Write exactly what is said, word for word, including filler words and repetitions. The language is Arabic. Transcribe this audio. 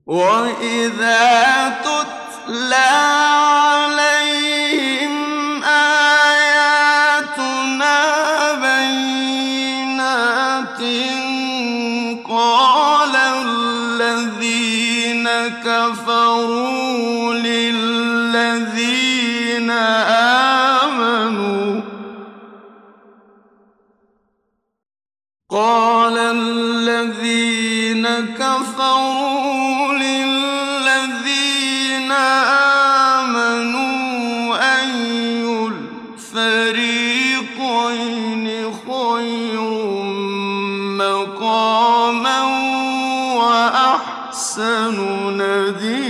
وَإِذَا تُتْلَىٰ عَلَيْهِمْ آيَاتُنَا بَيِّنَاتٍ قَالَ الَّذِينَ كَفَرُوا لِلَّذِينَ آمَنُوا قَالَ الَّذِينَ كَفَرُوا لِلَّذِينَ آمَنُوا أَيُّ الْفَرِيقَيْنِ خَيْرٌ مَّقَامًا وَأَحْسَنُ نَدِيًّا